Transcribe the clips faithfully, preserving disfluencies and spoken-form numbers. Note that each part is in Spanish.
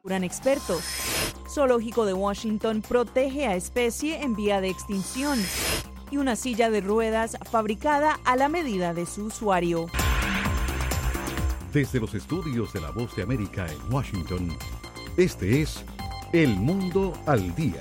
aseguran expertos. Zoológico de Washington protege a especie en vía de extinción. Y una silla de ruedas fabricada a la medida de su usuario. Desde los estudios de La Voz de América en Washington, este es El Mundo al Día.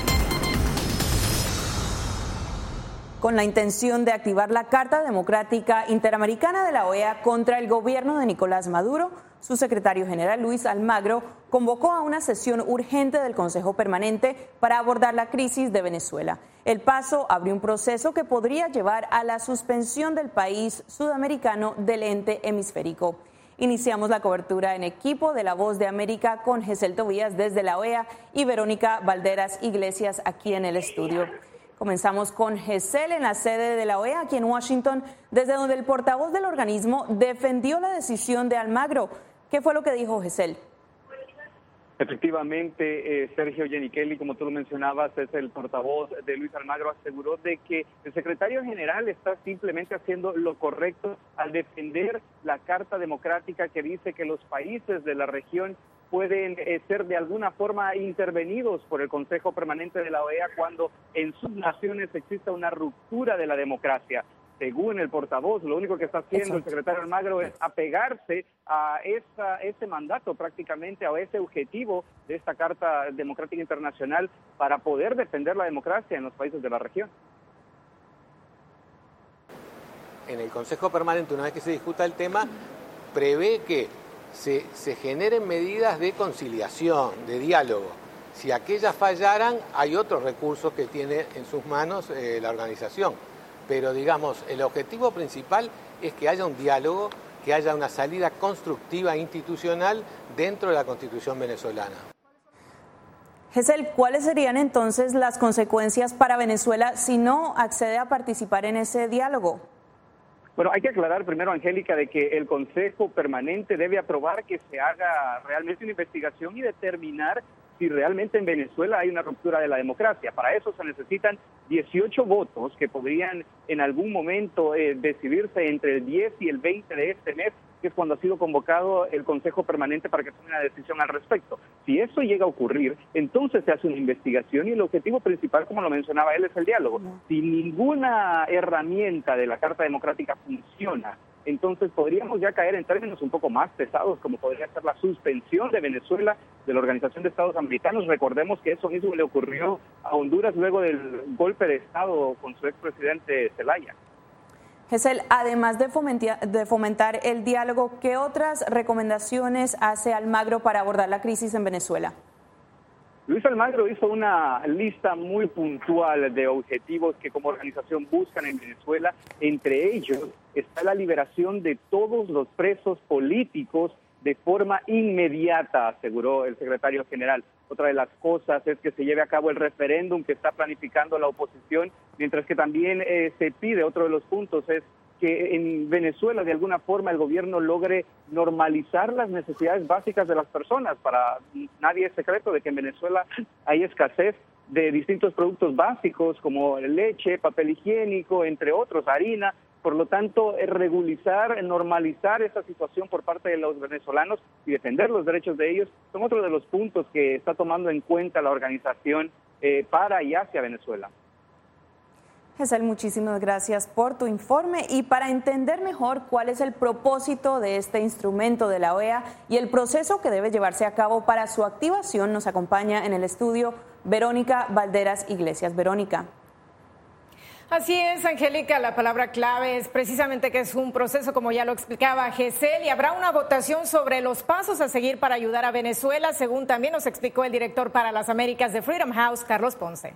Con la intención de activar la Carta Democrática Interamericana de la O E A contra el gobierno de Nicolás Maduro, su secretario general Luis Almagro convocó a una sesión urgente del Consejo Permanente para abordar la crisis de Venezuela. El paso abrió un proceso que podría llevar a la suspensión del país sudamericano del ente hemisférico. Iniciamos la cobertura en equipo de La Voz de América con Gesell Tobías desde la O E A y Verónica Valderas Iglesias aquí en el estudio. Comenzamos con Gesell en la sede de la O E A aquí en Washington, desde donde el portavoz del organismo defendió la decisión de Almagro. ¿Qué fue lo que dijo Gesell? Efectivamente, eh, Sergio Yenikeli, como tú lo mencionabas, es el portavoz de Luis Almagro, aseguró de que el secretario general está simplemente haciendo lo correcto al defender la Carta Democrática que dice que los países de la región pueden eh, ser de alguna forma intervenidos por el Consejo Permanente de la O E A cuando en sus naciones exista una ruptura de la democracia. Según el portavoz, lo único que está haciendo el secretario Almagro es apegarse a esa, ese mandato prácticamente, a ese objetivo de esta Carta Democrática Internacional para poder defender la democracia en los países de la región. En el Consejo Permanente, una vez que se discuta el tema, prevé que se, se generen medidas de conciliación, de diálogo. Si aquellas fallaran, hay otros recursos que tiene en sus manos eh, la organización. Pero, digamos, el objetivo principal es que haya un diálogo, que haya una salida constructiva institucional dentro de la Constitución venezolana. Gesell, ¿cuáles serían entonces las consecuencias para Venezuela si no accede a participar en ese diálogo? Bueno, hay que aclarar primero, Angélica, de que el Consejo Permanente debe aprobar que se haga realmente una investigación y determinar si realmente en Venezuela hay una ruptura de la democracia. Para eso se necesitan dieciocho votos que podrían en algún momento eh, decidirse entre el diez y el veinte de este mes, que es cuando ha sido convocado el Consejo Permanente para que tome una decisión al respecto. Si eso llega a ocurrir, entonces se hace una investigación y el objetivo principal, como lo mencionaba él, es el diálogo. Si ninguna herramienta de la Carta Democrática funciona, entonces podríamos ya caer en términos un poco más pesados, como podría ser la suspensión de Venezuela de la Organización de Estados Americanos. Recordemos que eso mismo le ocurrió a Honduras luego del golpe de Estado con su expresidente Zelaya. Gesell, además de fomentar, de fomentar el diálogo, ¿qué otras recomendaciones hace Almagro para abordar la crisis en Venezuela? Luis Almagro hizo una lista muy puntual de objetivos que como organización buscan en Venezuela. Entre ellos está la liberación de todos los presos políticos de forma inmediata, aseguró el secretario general. Otra de las cosas es que se lleve a cabo el referéndum que está planificando la oposición, mientras que también eh, se pide, otro de los puntos es que en Venezuela de alguna forma el gobierno logre normalizar las necesidades básicas de las personas. Para nadie es secreto de que en Venezuela hay escasez de distintos productos básicos como leche, papel higiénico, entre otros, harina. Por lo tanto, regularizar, normalizar esa situación por parte de los venezolanos y defender los derechos de ellos son otro de los puntos que está tomando en cuenta la organización eh, para y hacia Venezuela. Gesell, muchísimas gracias por tu informe y para entender mejor cuál es el propósito de este instrumento de la O E A y el proceso que debe llevarse a cabo para su activación, nos acompaña en el estudio Verónica Valderas Iglesias. Verónica. Así es, Angélica, la palabra clave es precisamente que es un proceso, como ya lo explicaba Gesell, y habrá una votación sobre los pasos a seguir para ayudar a Venezuela, según también nos explicó el director para las Américas de Freedom House, Carlos Ponce.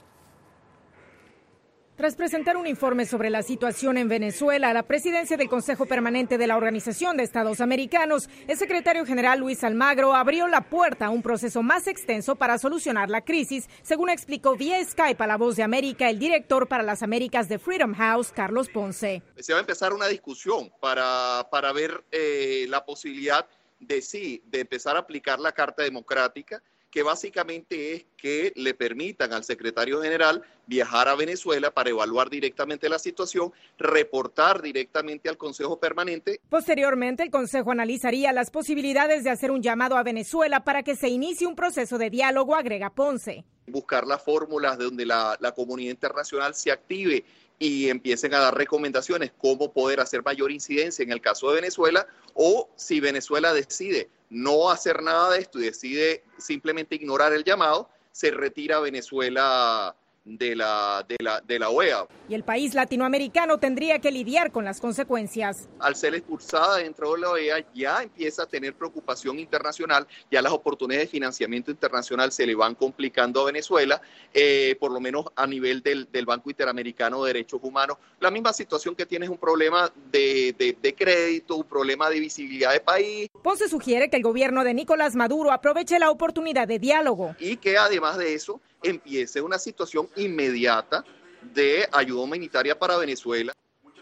Tras presentar un informe sobre la situación en Venezuela a la presidencia del Consejo Permanente de la Organización de Estados Americanos, el secretario general Luis Almagro abrió la puerta a un proceso más extenso para solucionar la crisis, según explicó vía Skype a La Voz de América el director para las Américas de Freedom House, Carlos Ponce. Se va a empezar una discusión para, para ver eh, la posibilidad de sí, de empezar a aplicar la Carta Democrática que básicamente es que le permitan al secretario general viajar a Venezuela para evaluar directamente la situación, reportar directamente al Consejo Permanente. Posteriormente, el Consejo analizaría las posibilidades de hacer un llamado a Venezuela para que se inicie un proceso de diálogo, agrega Ponce. Buscar las fórmulas de donde la, la comunidad internacional se active y empiecen a dar recomendaciones cómo poder hacer mayor incidencia en el caso de Venezuela, o si Venezuela decide no hacer nada de esto y decide simplemente ignorar el llamado, se retira Venezuela de la, de la, de la O E A. Y el país latinoamericano tendría que lidiar con las consecuencias. Al ser expulsada dentro de la O E A, ya empieza a tener preocupación internacional, ya las oportunidades de financiamiento internacional se le van complicando a Venezuela, eh, por lo menos a nivel del, del Banco Interamericano de Derechos Humanos. La misma situación que tiene es un problema de, de, de crédito, un problema de visibilidad de país. Ponce sugiere que el gobierno de Nicolás Maduro aproveche la oportunidad de diálogo. Y que además de eso, empiece una situación inmediata de ayuda humanitaria para Venezuela.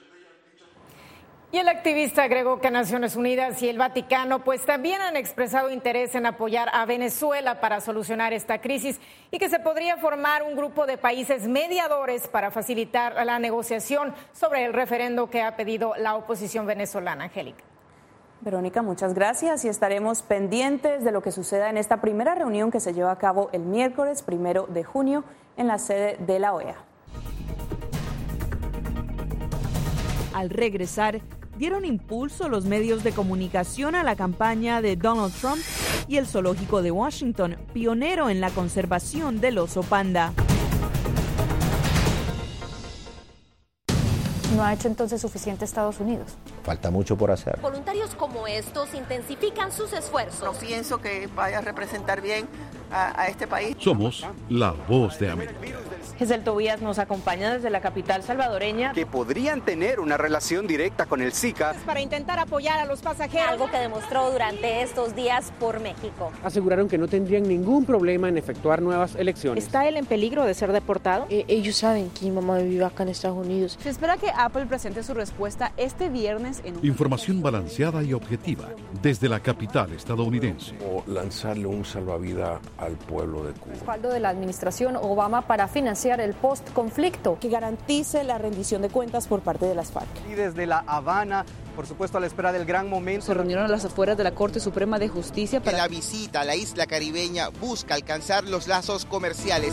Y el activista agregó que Naciones Unidas y el Vaticano pues también han expresado interés en apoyar a Venezuela para solucionar esta crisis y que se podría formar un grupo de países mediadores para facilitar la negociación sobre el referendo que ha pedido la oposición venezolana. Angélica. Verónica, muchas gracias y estaremos pendientes de lo que suceda en esta primera reunión que se lleva a cabo el miércoles primero de junio en la sede de la O E A. Al regresar, dieron impulso los medios de comunicación a la campaña de Donald Trump y el zoológico de Washington, pionero en la conservación del oso panda. ¿No ha hecho entonces suficiente Estados Unidos? Falta mucho por hacer. Voluntarios como estos intensifican sus esfuerzos. No pienso que vaya a representar bien a, a este país. Somos la voz de América. Giselle Tobías nos acompaña desde la capital salvadoreña. Que podrían tener una relación directa con el Zika. Para intentar apoyar a los pasajeros. Algo que demostró durante estos días por México. Aseguraron que no tendrían ningún problema en efectuar nuevas elecciones. ¿Está él en peligro de ser deportado? Eh, ellos saben que mi mamá vive acá en Estados Unidos. Se espera que Apple presente su respuesta este viernes en un... Información balanceada y objetiva desde la capital estadounidense. O lanzarle un salvavidas al pueblo de Cuba. Respaldo de la administración Obama para financiar el post-conflicto. Que garantice la rendición de cuentas por parte de las FARC. Y desde La Habana, por supuesto a la espera del gran momento. Se reunieron a las afueras de la Corte Suprema de Justicia para... La visita a la isla caribeña busca alcanzar los lazos comerciales.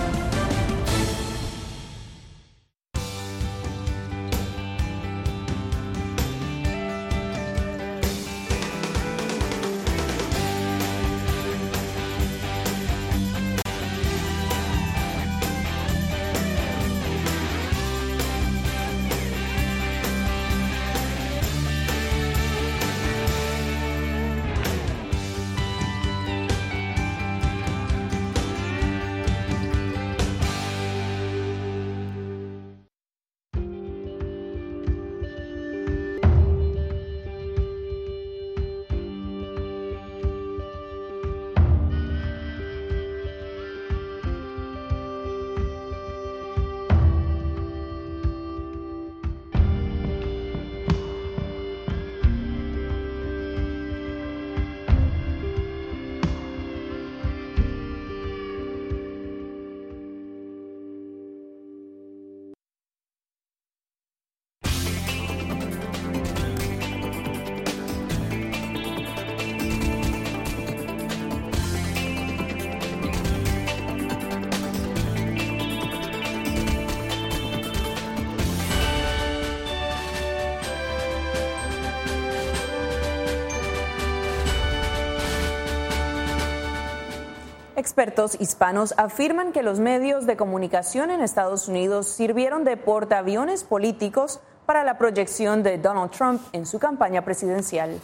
Expertos hispanos afirman que los medios de comunicación en Estados Unidos sirvieron de portaaviones políticos para la proyección de Donald Trump en su campaña presidencial.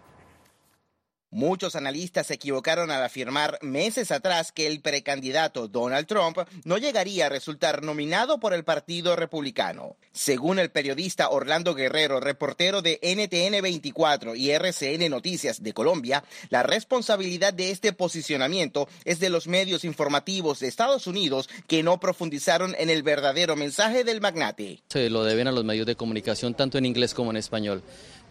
Muchos analistas se equivocaron al afirmar meses atrás que el precandidato Donald Trump no llegaría a resultar nominado por el Partido Republicano. Según el periodista Orlando Guerrero, reportero de N T N veinticuatro y R C N Noticias de Colombia, la responsabilidad de este posicionamiento es de los medios informativos de Estados Unidos que no profundizaron en el verdadero mensaje del magnate. Se lo deben a los medios de comunicación tanto en inglés como en español,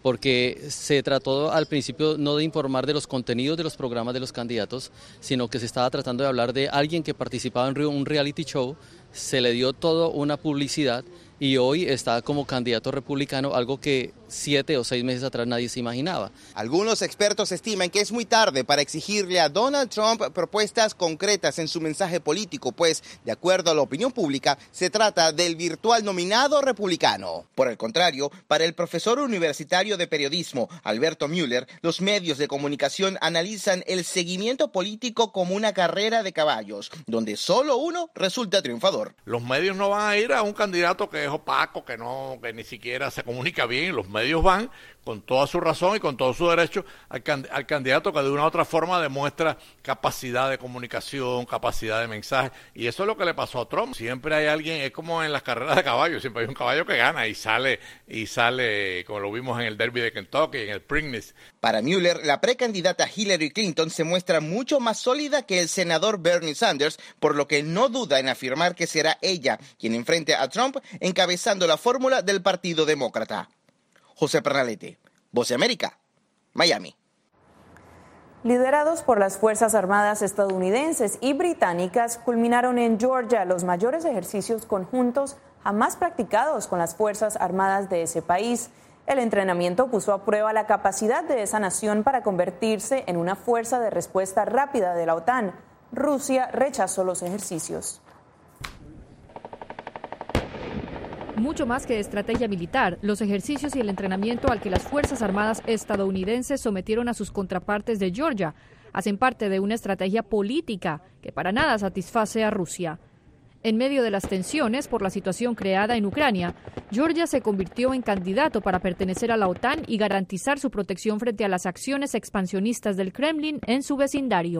porque se trató al principio no de informar de los contenidos de los programas de los candidatos, sino que se estaba tratando de hablar de alguien que participaba en un reality show, se le dio toda una publicidad y hoy está como candidato republicano, algo que siete o seis meses atrás nadie se imaginaba. Algunos expertos estiman que es muy tarde para exigirle a Donald Trump propuestas concretas en su mensaje político, pues, de acuerdo a la opinión pública, se trata del virtual nominado republicano. Por el contrario, para el profesor universitario de periodismo, Alberto Müller, los medios de comunicación analizan el seguimiento político como una carrera de caballos, donde solo uno resulta triunfador. Los medios no van a ir a un candidato que es opaco, que no, que ni siquiera se comunica bien. Los medios van con toda su razón y con todo su derecho al, al candidato que de una u otra forma demuestra capacidad de comunicación, capacidad de mensaje, y eso es lo que le pasó a Trump. Siempre hay alguien, es como en las carreras de caballos, siempre hay un caballo que gana y sale, y sale como lo vimos en el Derby de Kentucky, en el Preakness. Para Müller, la precandidata Hillary Clinton se muestra mucho más sólida que el senador Bernie Sanders, por lo que no duda en afirmar que será ella quien enfrente a Trump encabezando la fórmula del Partido Demócrata. José Pernalete, Voz de América, Miami. Liderados por las Fuerzas Armadas estadounidenses y británicas, culminaron en Georgia los mayores ejercicios conjuntos jamás practicados con las Fuerzas Armadas de ese país. El entrenamiento puso a prueba la capacidad de esa nación para convertirse en una fuerza de respuesta rápida de la OTAN. Rusia rechazó los ejercicios. Mucho más que estrategia militar, los ejercicios y el entrenamiento al que las Fuerzas Armadas estadounidenses sometieron a sus contrapartes de Georgia hacen parte de una estrategia política que para nada satisface a Rusia. En medio de las tensiones por la situación creada en Ucrania, Georgia se convirtió en candidato para pertenecer a la OTAN y garantizar su protección frente a las acciones expansionistas del Kremlin en su vecindario.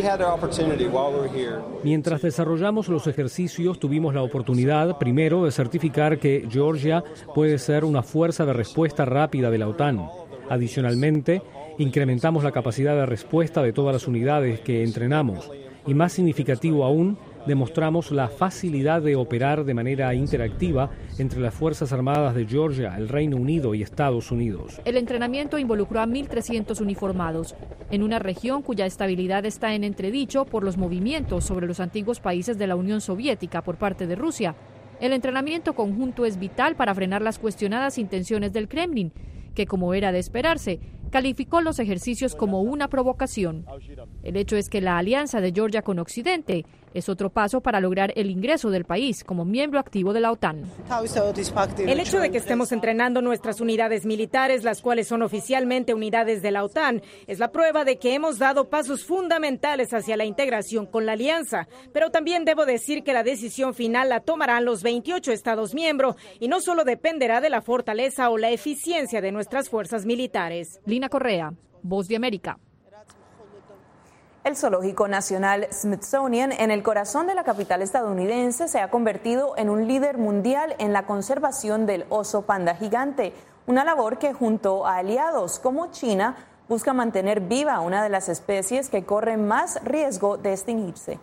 Mientras desarrollamos los ejercicios, tuvimos la oportunidad, primero, de certificar que Georgia puede ser una fuerza de respuesta rápida de la OTAN. Adicionalmente, incrementamos la capacidad de respuesta de todas las unidades que entrenamos. Y más significativo aún, demostramos la facilidad de operar de manera interactiva entre las Fuerzas Armadas de Georgia, el Reino Unido y Estados Unidos. El entrenamiento involucró a mil trescientos uniformados, en una región cuya estabilidad está en entredicho por los movimientos sobre los antiguos países de la Unión Soviética por parte de Rusia. El entrenamiento conjunto es vital para frenar las cuestionadas intenciones del Kremlin, que, como era de esperarse, calificó los ejercicios como una provocación. El hecho es que la alianza de Georgia con Occidente es otro paso para lograr el ingreso del país como miembro activo de la OTAN. El hecho de que estemos entrenando nuestras unidades militares, las cuales son oficialmente unidades de la OTAN, es la prueba de que hemos dado pasos fundamentales hacia la integración con la alianza. Pero también debo decir que la decisión final la tomarán los veintiocho Estados miembros y no solo dependerá de la fortaleza o la eficiencia de nuestras fuerzas militares. Lina Correa, Voz de América. El Zoológico Nacional Smithsonian, en el corazón de la capital estadounidense, se ha convertido en un líder mundial en la conservación del oso panda gigante, una labor que junto a aliados como China busca mantener viva una de las especies que corre más riesgo de extinguirse.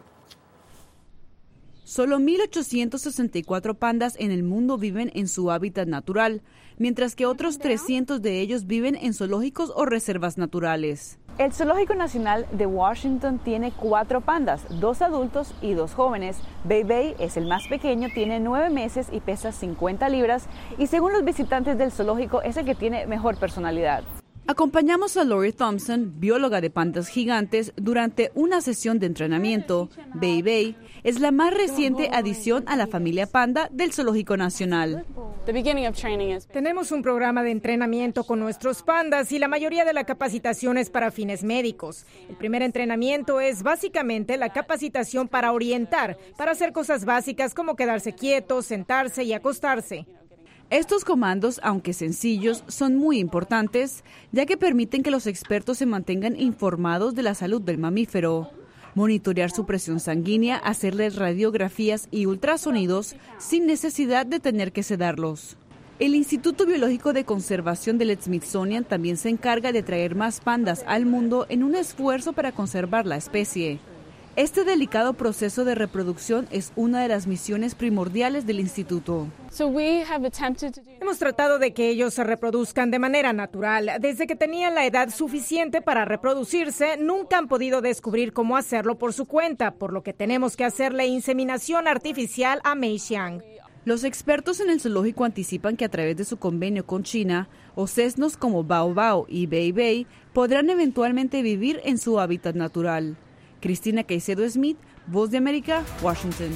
Solo mil ochocientos sesenta y cuatro pandas en el mundo viven en su hábitat natural, mientras que otros trescientos de ellos viven en zoológicos o reservas naturales. El Zoológico Nacional de Washington tiene cuatro pandas, dos adultos y dos jóvenes. Bei Bei es el más pequeño, tiene nueve meses y pesa cincuenta libras, y según los visitantes del zoológico es el que tiene mejor personalidad. Acompañamos a Lori Thompson, bióloga de pandas gigantes, durante una sesión de entrenamiento. Bei Bei es la más reciente adición a la familia panda del Zoológico Nacional. Tenemos un programa de entrenamiento con nuestros pandas y la mayoría de la capacitación es para fines médicos. El primer entrenamiento es básicamente la capacitación para orientar, para hacer cosas básicas como quedarse quietos, sentarse y acostarse. Estos comandos, aunque sencillos, son muy importantes, ya que permiten que los expertos se mantengan informados de la salud del mamífero. Monitorear su presión sanguínea, hacerles radiografías y ultrasonidos sin necesidad de tener que sedarlos. El Instituto Biológico de Conservación del Smithsonian también se encarga de traer más pandas al mundo en un esfuerzo para conservar la especie. Este delicado proceso de reproducción es una de las misiones primordiales del instituto. Hemos tratado de que ellos se reproduzcan de manera natural. Desde que tenían la edad suficiente para reproducirse, nunca han podido descubrir cómo hacerlo por su cuenta, por lo que tenemos que hacerle inseminación artificial a Mei Xiang. Los expertos en el zoológico anticipan que a través de su convenio con China, ocesnos como Bao Bao y Bei Bei podrán eventualmente vivir en su hábitat natural. Cristina Caicedo Smith, Voz de América, Washington.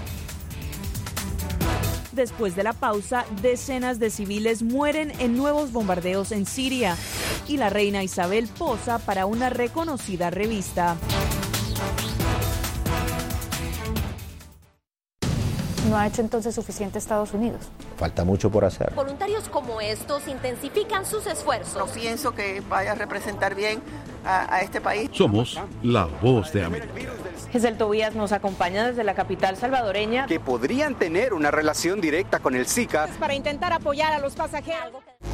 Después de la pausa, decenas de civiles mueren en nuevos bombardeos en Siria y la reina Isabel posa para una reconocida revista. ¿No ha hecho entonces suficiente Estados Unidos? Falta mucho por hacer. Voluntarios como estos intensifican sus esfuerzos. No pienso que vaya a representar bien a, a este país. Somos la Voz de América. Giselle Tobías nos acompaña desde la capital salvadoreña. Que podrían tener una relación directa con el Zika. Para intentar apoyar a los pasajeros.